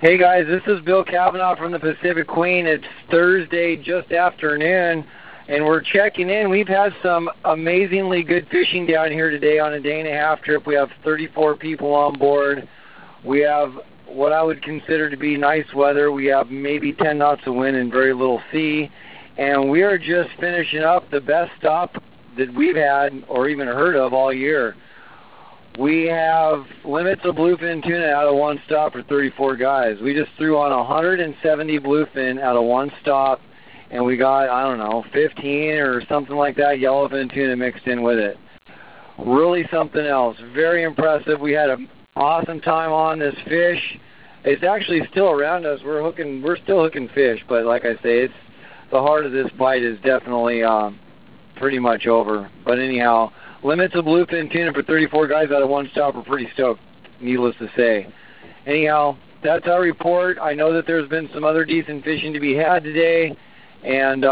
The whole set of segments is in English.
Hey guys, this is Bill Cavanaugh from the Pacific Queen. It's Thursday just afternoon, and we're checking in. We've had some amazingly good fishing down here today on a day-and-a-half trip. We have 34 people on board. We have what I would consider to be nice weather. We have maybe 10 knots of wind and very little sea, and we are just finishing up the best stop that we've had or even heard of all year. We have limits of bluefin tuna out of one stop for 34 guys. We just threw on 170 bluefin out of one stop, and we got, I don't know, 15 or something like that yellowfin tuna mixed in with it. Really something else. Very impressive. We had an awesome time on this fish. It's actually still around us. We're still hooking fish, but like I say, it's the heart of this bite is definitely pretty much over. But anyhow, limits of bluefin tuna for 34 guys out of one stop are pretty stoked, needless to say. Anyhow, that's our report. I know that there's been some other decent fishing to be had today, and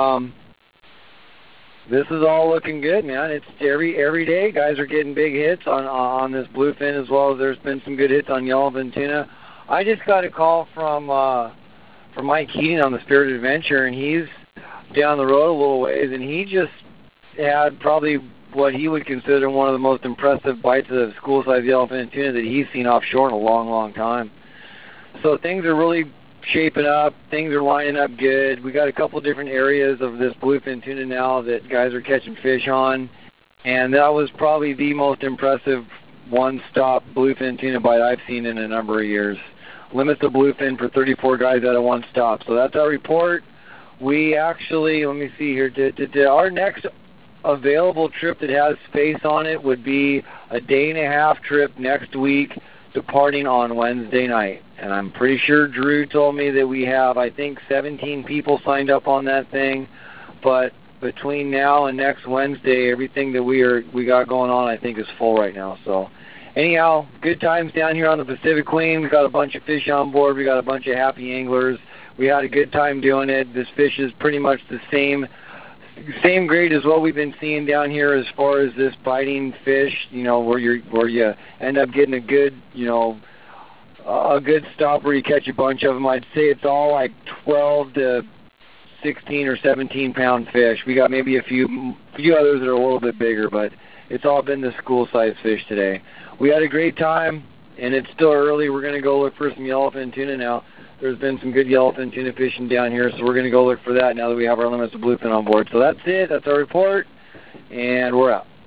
this is all looking good, man. It's every day guys are getting big hits on this bluefin, as well as there's been some good hits on yellowfin tuna. I just got a call from Mike Keating on the Spirit Adventure, and he's down the road a little ways, and he just had probably what he would consider one of the most impressive bites of school-sized yellowfin tuna that he's seen offshore in a long, long time. So things are really shaping up. Things are lining up good. We got a couple different areas of this bluefin tuna now that guys are catching fish on, and that was probably the most impressive one-stop bluefin tuna bite I've seen in a number of years. Limits of bluefin for 34 guys out of one stop. So that's our report. We actually, let me see here, our next available trip that has space on it would be a day-and-a-half trip next week, departing on Wednesday night. And I'm pretty sure Drew told me that we have, I think, 17 people signed up on that thing. But between now and next Wednesday, everything that we got going on, I think, is full right now. So anyhow, good times down here on the Pacific Queen. We got a bunch of fish on board. We got a bunch of happy anglers. We had a good time doing it. This fish is pretty much the same grade as what we've been seeing down here as far as this biting fish, you know, where you end up getting a good, you know, a good stop where you catch a bunch of them. I'd say it's all like 12 to 16 or 17 pound fish. We got maybe a few others that are a little bit bigger, but it's all been the school-sized fish today. We had a great time, and it's still early. We're going to go look for some yellowfin tuna now. There's been some good yellowfin tuna fishing down here, so we're going to go look for that now that we have our limits of bluefin on board. So that's it. That's our report, and we're out.